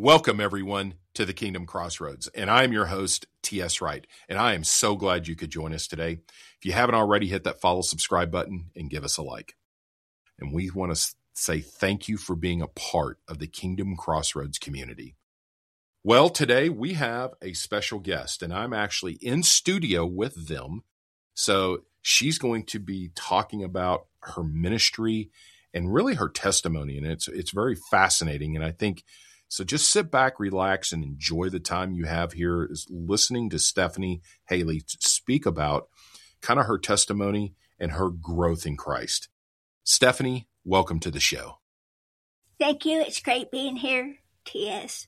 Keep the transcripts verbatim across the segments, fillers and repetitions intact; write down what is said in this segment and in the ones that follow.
Welcome, everyone, to the Kingdom Crossroads, and I am your host, T S. Wright, and I am so glad you could join us today. If you haven't already, hit that follow, subscribe button, and give us a like. And we want to say thank you for being a part of the Kingdom Crossroads community. Well, today we have a special guest, and I'm actually in studio with them. So she's going to be talking about her ministry and really her testimony, and it's it's very fascinating, and I think so. Just sit back, relax, and enjoy the time you have here is listening to Stephanie Haley speak about kind of her testimony and her growth in Christ. Stephanie, welcome to the show. Thank you. It's great being here, T S.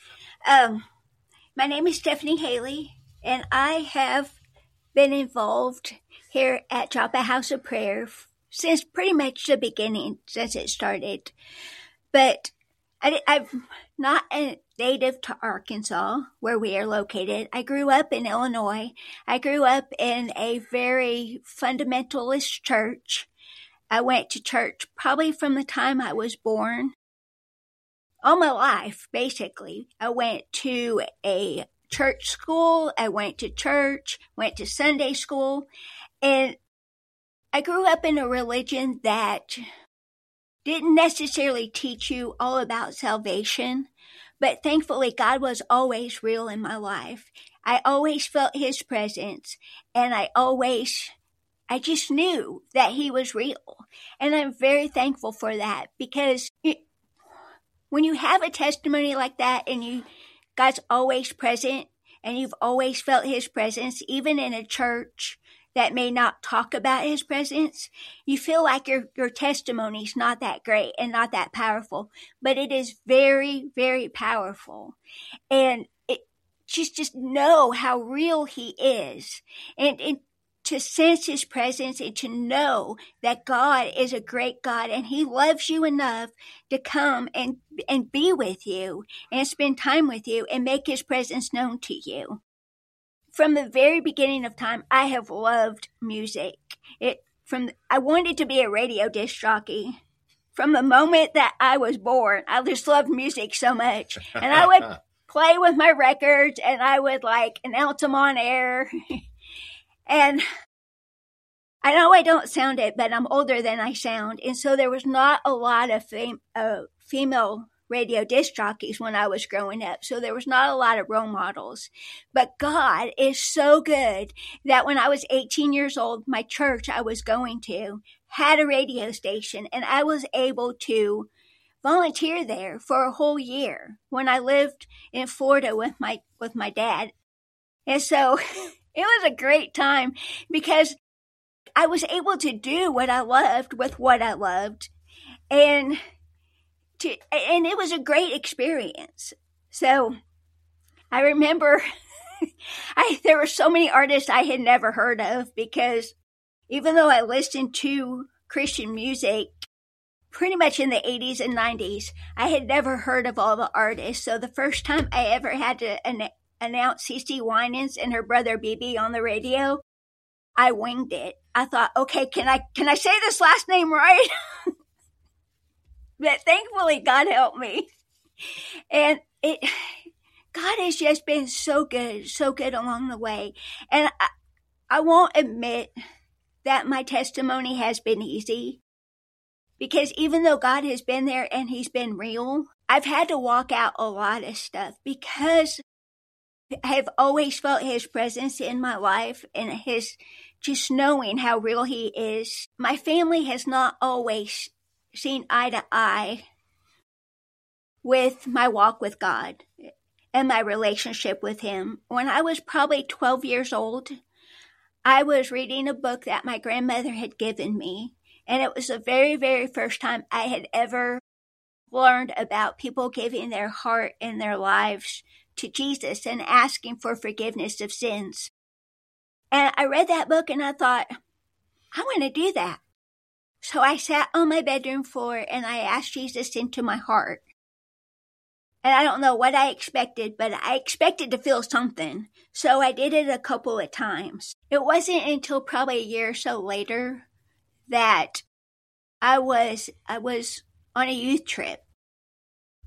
Um, my name is Stephanie Haley, and I have been involved here at Joppa House of Prayer since pretty much the beginning, since it started. But I, I'm not a native to Arkansas, where we are located. I grew up in Illinois. I grew up in a very fundamentalist church. I went to church probably from the time I was born. All my life, basically. I went to a church school. I went to church, went to Sunday school, and I grew up in a religion that didn't necessarily teach you all about salvation, but thankfully God was always real in my life. I always felt His presence, and I always, I just knew that He was real. And I'm very thankful for that, because it, when you have a testimony like that and you, God's always present and you've always felt His presence, even in a church that may not talk about His presence, you feel like your, your testimony's not that great and not that powerful, but it is very, very powerful. And it just, just know how real He is. And, and to sense His presence and to know that God is a great God and He loves you enough to come and, and be with you and spend time with you and make His presence known to you. From the very beginning of time, I have loved music. It from I wanted to be a radio disc jockey. From the moment that I was born, I just loved music so much. And I would play with my records and I would like announce them on air. And I know I don't sound it, but I'm older than I sound. And so there was not a lot of fam- uh, female radio disc jockeys when I was growing up. So there was not a lot of role models. But God is so good that when I was eighteen years old, my church I was going to had a radio station, and I was able to volunteer there for a whole year when I lived in Florida with my with my dad. And so it was a great time because I was able to do what I loved with what I loved. And to, and it was a great experience. So I remember I there were so many artists I had never heard of, because even though I listened to Christian music pretty much in the eighties and nineties, I had never heard of all the artists. So the first time I ever had to an- announce CeCe Winans and her brother B B on the radio, I winged it. I thought, okay, can I can I say this last name right? But thankfully, God helped me. And it, God has just been so good, so good along the way. And I, I won't admit that my testimony has been easy, because even though God has been there and He's been real, I've had to walk out a lot of stuff because I have always felt His presence in my life and His just knowing how real He is. My family has not always seen eye to eye with my walk with God and my relationship with Him. When I was probably twelve years old, I was reading a book that my grandmother had given me, and it was the very, very first time I had ever learned about people giving their heart and their lives to Jesus and asking for forgiveness of sins. And I read that book and I thought, I want to do that. So I sat on my bedroom floor and I asked Jesus into my heart. And I don't know what I expected, but I expected to feel something. So I did it a couple of times. It wasn't until probably a year or so later that I was I was on a youth trip.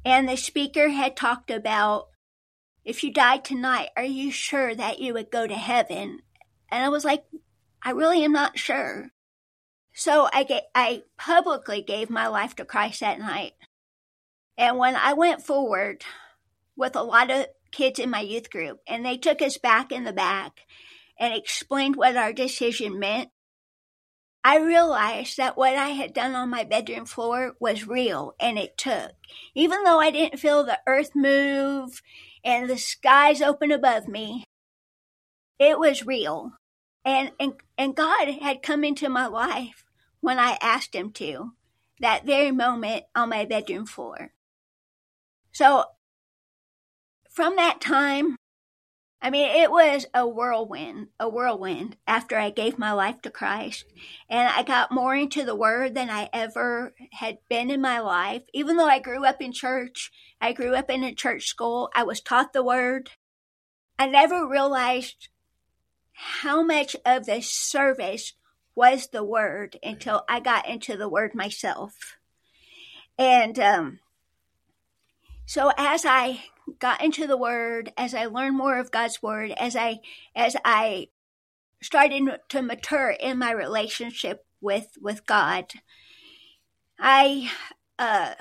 And the speaker had talked about, if you died tonight, are you sure that you would go to heaven? And I was like, I really am not sure. So I get, I publicly gave my life to Christ that night. And when I went forward with a lot of kids in my youth group, and they took us back in the back and explained what our decision meant, I realized that what I had done on my bedroom floor was real, and it took. Even though I didn't feel the earth move and the skies open above me, it was real. And, and, and God had come into my life when I asked him to, that very moment on my bedroom floor. So from that time, I mean, it was a whirlwind, a whirlwind after I gave my life to Christ. And I got more into the Word than I ever had been in my life. Even though I grew up in church, I grew up in a church school, I was taught the Word. I never realized how much of the service was the Word until I got into the Word myself. And um, so as I got into the Word, as I learned more of God's Word, as I as I started to mature in my relationship with with God, I uh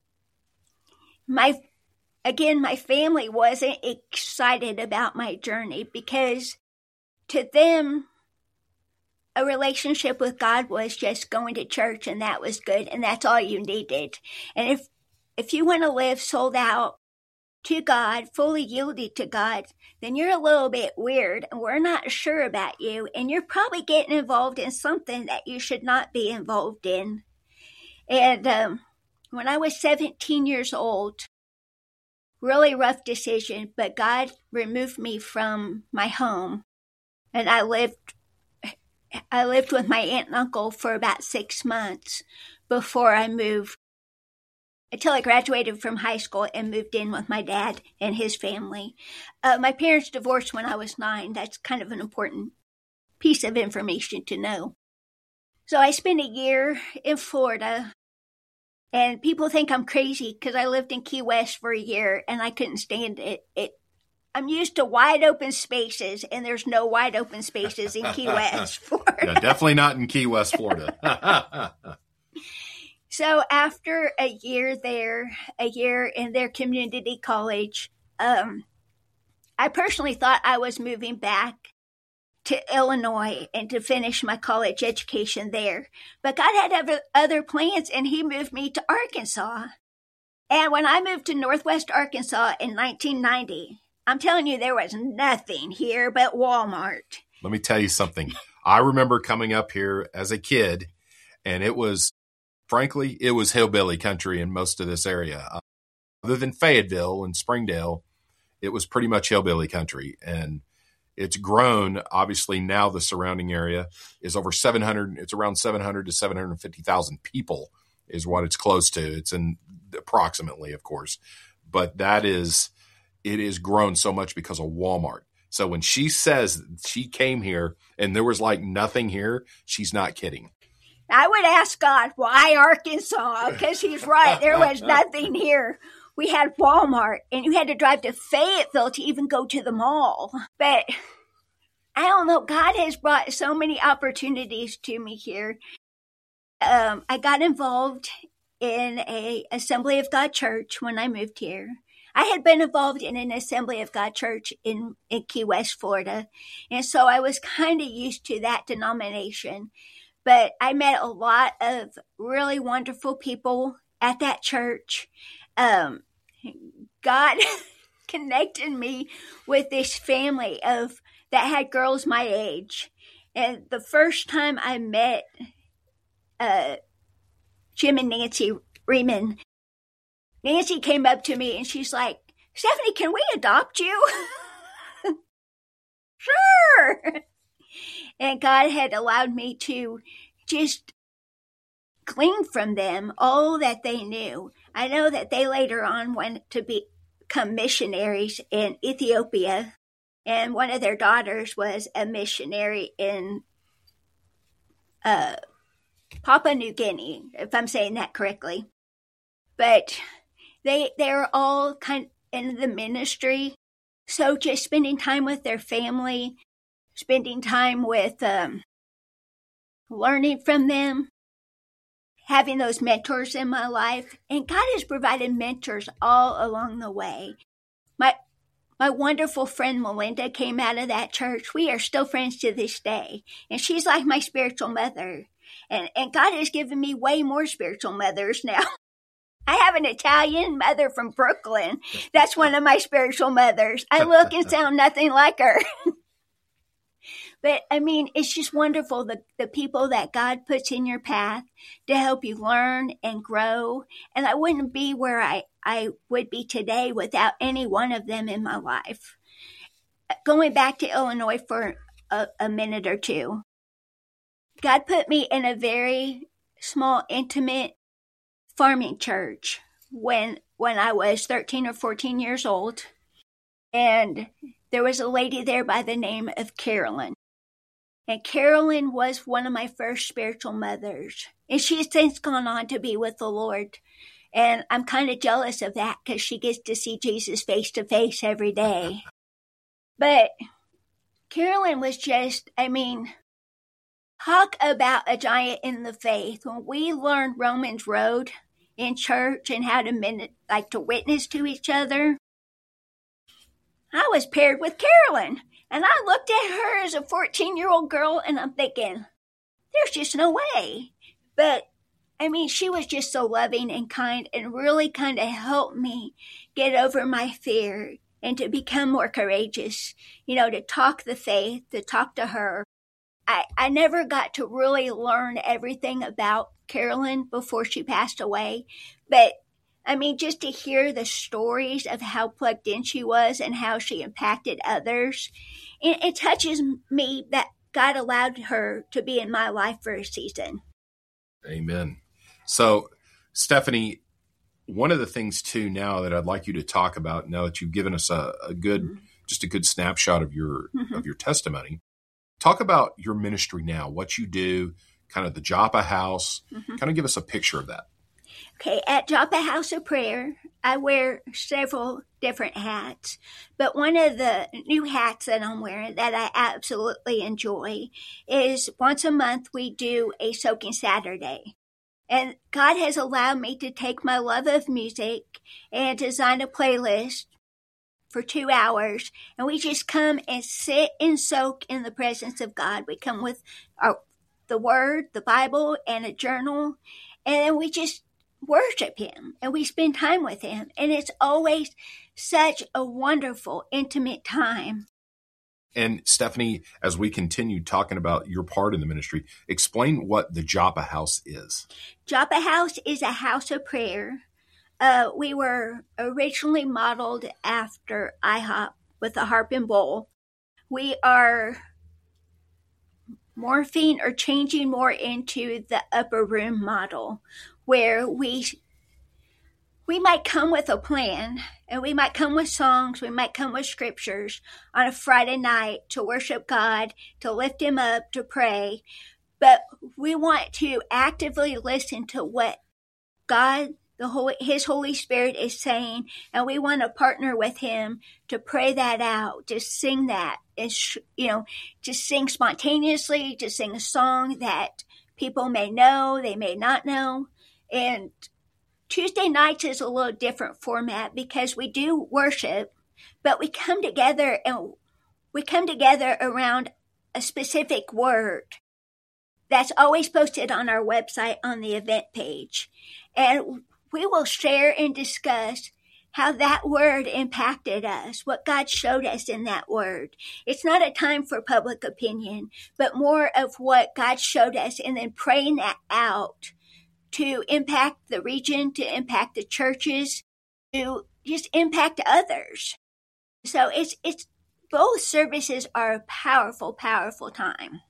my again my family wasn't excited about my journey, because to them a relationship with God was just going to church, and that was good, and that's all you needed. And if if you want to live sold out to God, fully yielded to God, then you're a little bit weird, and we're not sure about you, and you're probably getting involved in something that you should not be involved in. And um, when I was seventeen years old, really rough decision, but God removed me from my home, and I lived I lived with my aunt and uncle for about six months before I moved, until I graduated from high school and moved in with my dad and his family. Uh, my parents divorced when I was nine. That's kind of an important piece of information to know. So I spent a year in Florida, and people think I'm crazy because I lived in Key West for a year and I couldn't stand it. It I'm used to wide open spaces, and there's no wide open spaces in Key West, Florida. Yeah, definitely not in Key West, Florida. So after a year there, a year in their community college, um, I personally thought I was moving back to Illinois and to finish my college education there. But God had other, other plans, and he moved me to Arkansas. And when I moved to Northwest Arkansas in nineteen ninety, I'm telling you, there was nothing here but Walmart. Let me tell you something. I remember coming up here as a kid, and it was, frankly, it was hillbilly country in most of this area. Uh, other than Fayetteville and Springdale, it was pretty much hillbilly country. And it's grown. Obviously, now the surrounding area is over seven hundred. It's around seven hundred to seven hundred fifty thousand people is what it's close to. It's in approximately, of course. But that is... it has grown so much because of Walmart. So when she says she came here and there was like nothing here, she's not kidding. I would ask God, why Arkansas? Because he's right. There was nothing here. We had Walmart, and you had to drive to Fayetteville to even go to the mall. But I don't know. God has brought so many opportunities to me here. Um, I got involved in a Assembly of God church when I moved here. I had been involved in an Assembly of God church in, in Key West, Florida. And so I was kind of used to that denomination. But I met a lot of really wonderful people at that church. Um, God connected me with this family of that had girls my age. And the first time I met uh, Jim and Nancy Riemann, Nancy came up to me and she's like, Stephanie, can we adopt you? Sure. And God had allowed me to just glean from them all that they knew. I know that they later on went to become missionaries in Ethiopia, and one of their daughters was a missionary in uh, Papua New Guinea, if I'm saying that correctly. But they they're all kind of in the ministry. So just spending time with their family, spending time with um, learning from them, having those mentors in my life. And God has provided mentors all along the way. My my wonderful friend Melinda came out of that church. We are still friends to this day. And she's like my spiritual mother. And, and God has given me way more spiritual mothers now. I have an Italian mother from Brooklyn. That's one of my spiritual mothers. I look and sound nothing like her. But, I mean, it's just wonderful, the, the people that God puts in your path to help you learn and grow. And I wouldn't be where I, I would be today without any one of them in my life. Going back to Illinois for a, a minute or two, God put me in a very small, intimate farming church when when I was thirteen or fourteen years old. And there was a lady there by the name of Carolyn. And Carolyn was one of my first spiritual mothers. And she has since gone on to be with the Lord. And I'm kind of jealous of that because she gets to see Jesus face to face every day. But Carolyn was just, I mean, talk about a giant in the faith. When we learned Romans Road in church and how to minute, like to witness to each other, I was paired with Carolyn. And I looked at her as a fourteen-year-old girl, and I'm thinking, there's just no way. But, I mean, she was just so loving and kind and really kind of helped me get over my fear and to become more courageous, you know, to talk the faith, to talk to her. I, I never got to really learn everything about Carolyn before she passed away. But, I mean, just to hear the stories of how plugged in she was and how she impacted others, it, it touches me that God allowed her to be in my life for a season. Amen. So, Stephanie, one of the things too now that I'd like you to talk about, now that you've given us a, a good, mm-hmm. just a good snapshot of your mm-hmm. of your testimony, talk about your ministry now, what you do, kind of the Joppa House, mm-hmm. kind of give us a picture of that. Okay, at Joppa House of Prayer, I wear several different hats, but one of the new hats that I'm wearing that I absolutely enjoy is once a month we do a Soaking Saturday. And God has allowed me to take my love of music and design a playlist for two hours, and we just come and sit and soak in the presence of God. We come with our, the Word, the Bible, and a journal, and then we just worship Him, and we spend time with Him, and it's always such a wonderful, intimate time. And Stephanie, as we continue talking about your part in the ministry, explain what the Joppa House is. Joppa House is a house of prayer. Uh, we were originally modeled after I hop with a harp and bowl. We are morphing or changing more into the upper room model, where we we might come with a plan, and we might come with songs, we might come with scriptures on a Friday night to worship God, to lift Him up, to pray. But we want to actively listen to what God, the Holy, His Holy Spirit is saying, and we want to partner with Him to pray that out, to sing that, is you know, to sing spontaneously, to sing a song that people may know, they may not know. And Tuesday nights is a little different format because we do worship, but we come together and we come together around a specific word that's always posted on our website on the event page. And we will share and discuss how that word impacted us, what God showed us in that word. It's not a time for public opinion, but more of what God showed us and then praying that out to impact the region, to impact the churches, to just impact others. So it's it's both services are a powerful, powerful time.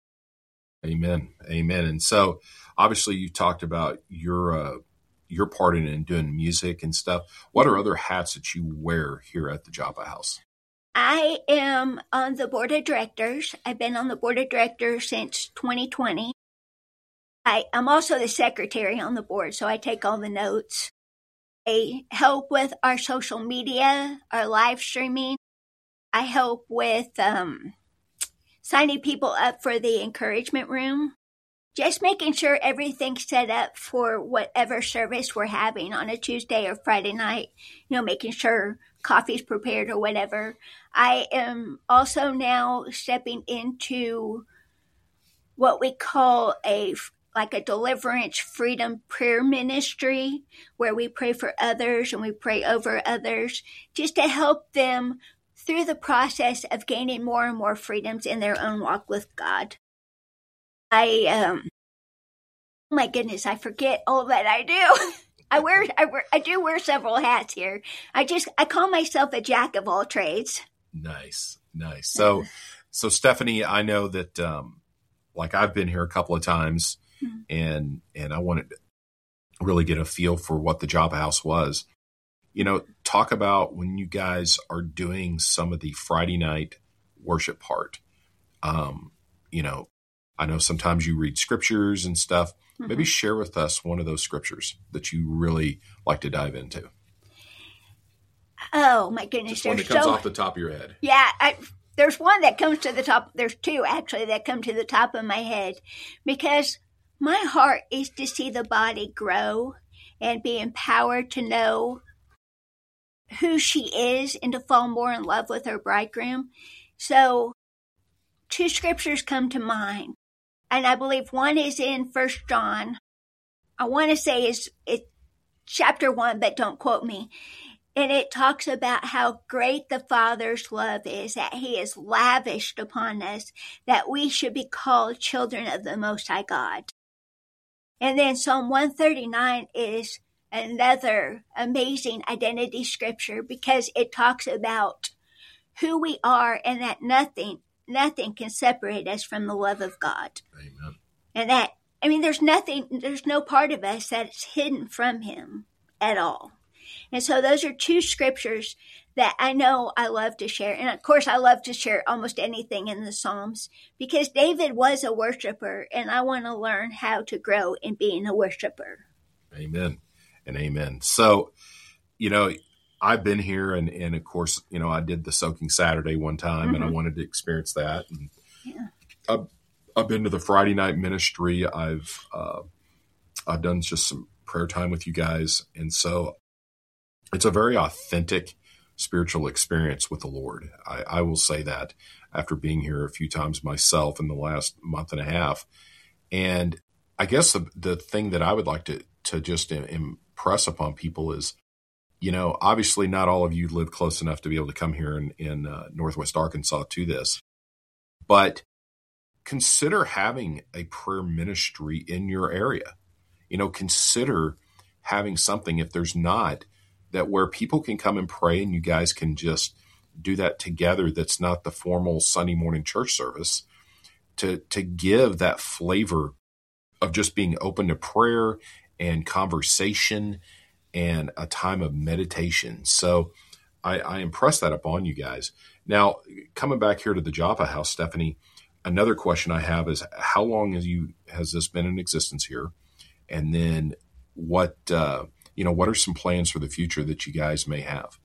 Amen. Amen. And so obviously you talked about your uh, your part in, in doing music and stuff. What are other hats that you wear here at the Joppa House? I am on the board of directors. I've been on the board of directors since twenty twenty. I, I'm also the secretary on the board, so I take all the notes. I help with our social media, our live streaming. I help with um, signing people up for the encouragement room. Just making sure everything's set up for whatever service we're having on a Tuesday or Friday night, you know, making sure coffee's prepared or whatever. I am also now stepping into what we call a like a deliverance freedom prayer ministry, where we pray for others and we pray over others just to help them through the process of gaining more and more freedoms in their own walk with God. I, um, oh my goodness, I forget all that I do. I wear, I wear, I do wear several hats here. I just, I call myself a jack of all trades. Nice, nice. So, so Stephanie, I know that, um, like I've been here a couple of times, mm-hmm. and, and I wanted to really get a feel for what the Joppa House was. You know, talk about when you guys are doing some of the Friday night worship part. Um, you know, I know sometimes you read scriptures and stuff. Mm-hmm. Maybe share with us one of those scriptures that you really like to dive into. Oh, my goodness. Just one that comes so, off the top of your head. Yeah, I, there's one that comes to the top. There's two, actually, that come to the top of my head. Because my heart is to see the body grow and be empowered to know who she is and to fall more in love with her bridegroom. So two scriptures come to mind. And I believe one is in First John. I want to say is it chapter one, but don't quote me. And it talks about how great the Father's love is, that he is lavished upon us, that we should be called children of the Most High God. And then Psalm one thirty-nine is another amazing identity scripture, because it talks about who we are and that nothing Nothing can separate us from the love of God. Amen. And that, I mean, there's nothing, there's no part of us that's hidden from him at all. And so those are two scriptures that I know I love to share. And of course, I love to share almost anything in the Psalms, because David was a worshiper, and I want to learn how to grow in being a worshiper. Amen and amen. So, you know, I've been here, and, and of course, you know, I did the Soaking Saturday one time, mm-hmm. and I wanted to experience that. And yeah. I've, I've been to the Friday night ministry. I've uh, I've done just some prayer time with you guys, and so it's a very authentic spiritual experience with the Lord. I, I will say that after being here a few times myself in the last month and a half. And I guess the the thing that I would like to to just impress upon people is, you know, obviously not all of you live close enough to be able to come here in, in uh, Northwest Arkansas to this, but consider having a prayer ministry in your area. You know, consider having something, if there's not, that where people can come and pray and you guys can just do that together. That's not the formal Sunday morning church service, to, to give that flavor of just being open to prayer and conversation and a time of meditation. So I, I impress that upon you guys. Now, coming back here to the Joppa House, Stephanie, another question I have is, how long has you has this been in existence here? And then what, uh, you know, what are some plans for the future that you guys may have?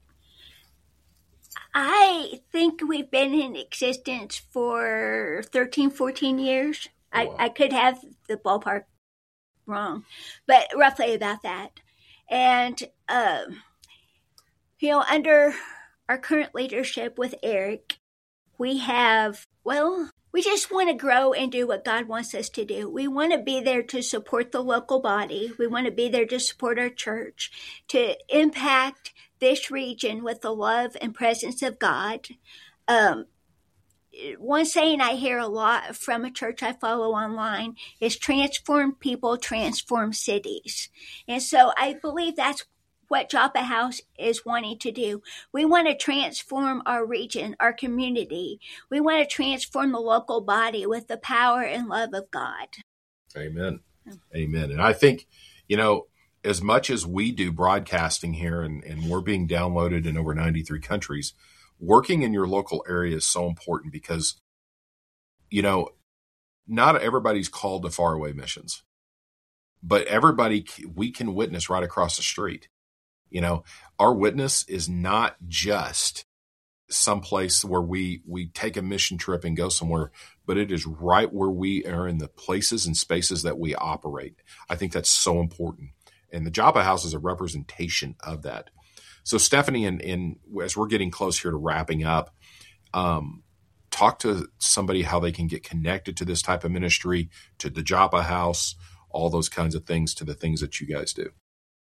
I think we've been in existence for thirteen, fourteen years. Oh, wow. I, I could have the ballpark wrong, but roughly about that. And, um, you know, under our current leadership with Eric, we have, well, we just want to grow and do what God wants us to do. We want to be there to support the local body. We want to be there to support our church, to impact this region with the love and presence of God. Um, one saying I hear a lot from a church I follow online is transform people, transform cities. And so I believe that's what Joppa House is wanting to do. We want to transform our region, our community. We want to transform the local body with the power and love of God. Amen. Amen. And I think, you know, as much as we do broadcasting here and, and we're being downloaded in over ninety-three countries, working in your local area is so important, because, you know, not everybody's called to faraway missions, but everybody, we can witness right across the street. You know, our witness is not just someplace where we we take a mission trip and go somewhere, but it is right where we are in the places and spaces that we operate. I think that's so important. And the Joppa House is a representation of that. So Stephanie, and, and as we're getting close here to wrapping up, um, talk to somebody how they can get connected to this type of ministry, to the Joppa House, all those kinds of things, to the things that you guys do.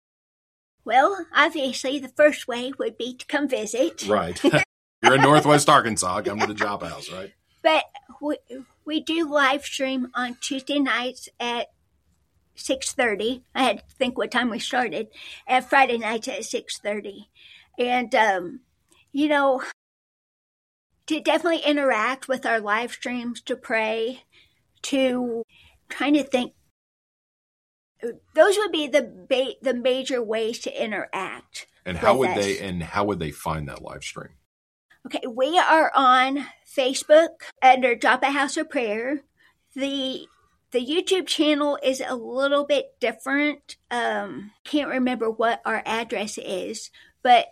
Well, obviously, the first way would be to come visit. Right. You're in Northwest Arkansas. Come to the Joppa House, right? But we, we do live stream on Tuesday nights at six thirty. I had to think what time we started. And Friday nights at six thirty. And, um, you know, to definitely interact with our live streams, to pray, to trying to think. Those would be the ba- the major ways to interact. And how would us. they and how would they find that live stream? Okay, we are on Facebook under Joppa House of Prayer. The the YouTube channel is a little bit different. Um, can't remember what our address is, but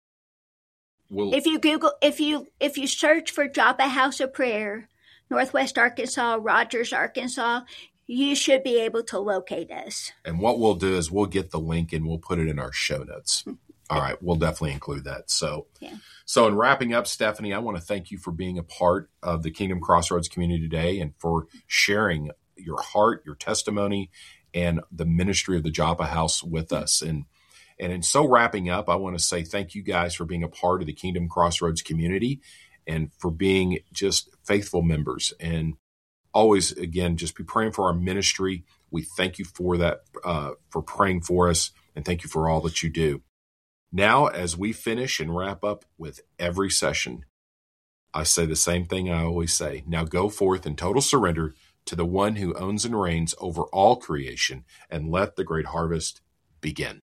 Well, if you Google if you if you search for Joppa House of Prayer, Northwest Arkansas, Rogers, Arkansas, you should be able to locate us. And what we'll do is we'll get the link and we'll put it in our show notes. All right. We'll definitely include that. So, yeah. so in wrapping up, Stephanie, I want to thank you for being a part of the Kingdom Crossroads community today and for sharing your heart, your testimony, and the ministry of the Joppa House with us. And, and in so wrapping up, I want to say thank you guys for being a part of the Kingdom Crossroads community and for being just faithful members. And always, again, just be praying for our ministry. We thank you for that, uh, for praying for us, and thank you for all that you do. Now, as we finish and wrap up with every session, I say the same thing I always say. Now go forth in total surrender to the one who owns and reigns over all creation, and let the great harvest begin.